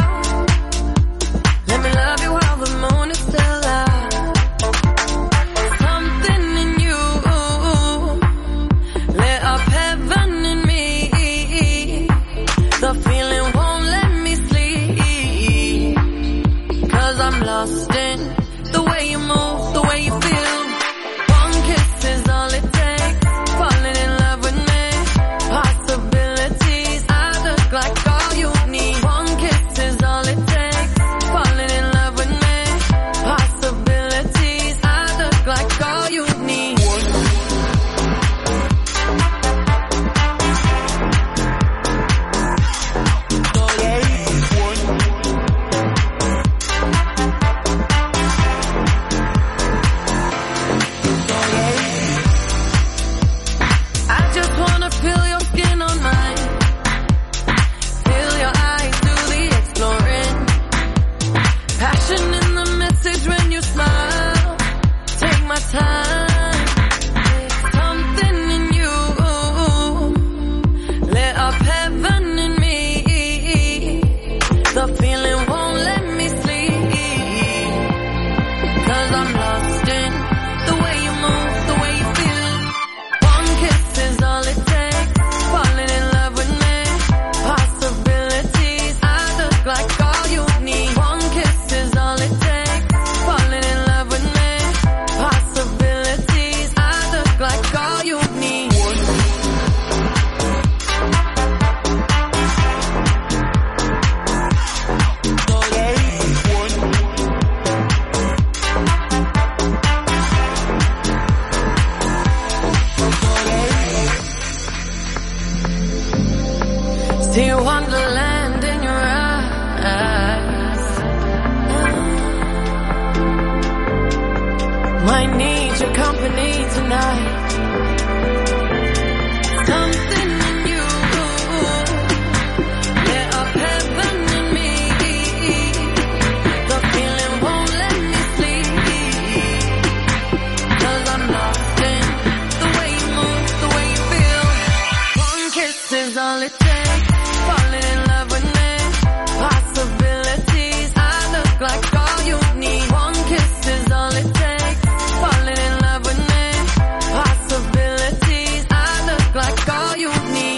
See wonderland in your eyes. Might need your company tonight. Something in you lit up heaven in me. The feeling won't let me sleep, 'cause I'm lost in the way you move, the way you feel. One kiss is all it takes. Falling in love with me. Possibilities. I look like all you need. One kiss is all it takes. Falling in love with me. Possibilities. I look like all you need.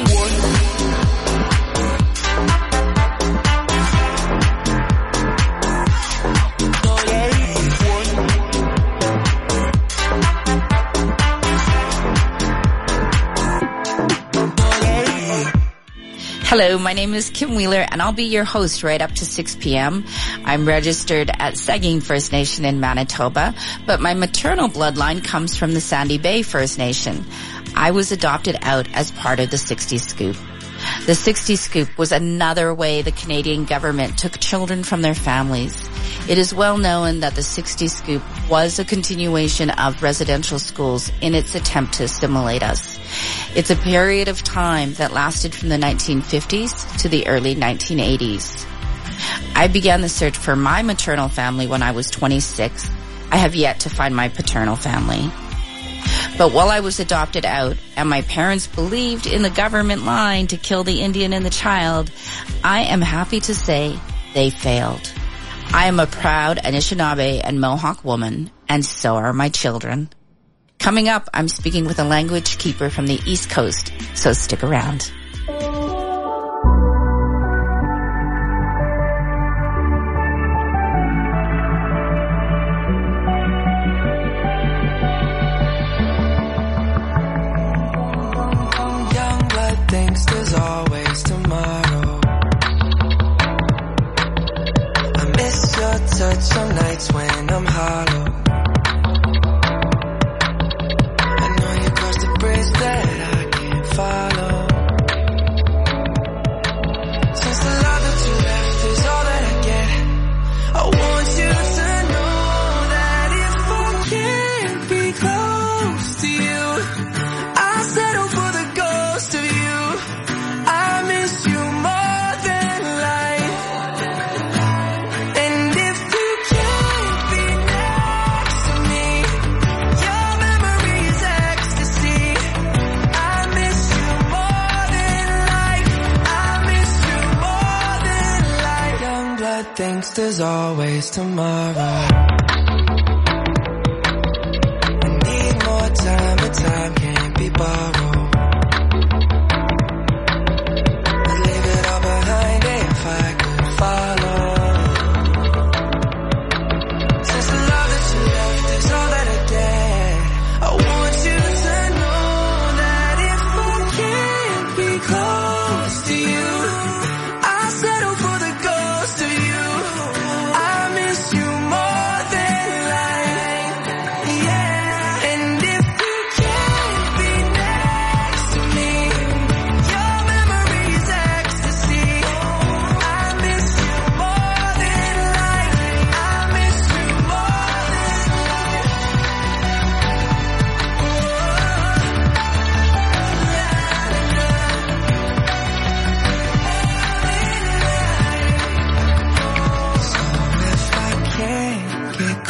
Hello, my name is Kim Wheeler, and I'll be your host right up to six p.m. I'm registered at Saugeen First Nation in Manitoba, but my maternal bloodline comes from the Sandy Bay First Nation. I was adopted out as part of the sixty Scoop. The sixty Scoop was another way the Canadian government took children from their families. It is well known that the sixty Scoop was a continuation of residential schools in its attempt to assimilate us. It's a period of time that lasted from the nineteen fifties to the early nineteen eighties. I began the search for my maternal family when I was twenty-six. I have yet to find my paternal family. But while I was adopted out and my parents believed in the government line to kill the Indian and the child, I am happy to say they failed. I am a proud Anishinaabe and Mohawk woman, and so are my children. Coming up, I'm speaking with a language keeper from the East Coast, so stick around. Young blood thinks there's always tomorrow. I miss your touch on nights when I'm hollow. That I can't follow. Since the love that you left is all that I get, I want you to know that if I can't be close to you, I settle for the ghost of you. I miss you more than life. And if you can't be next to me, your memory is ecstasy. Thinks there's always tomorrow.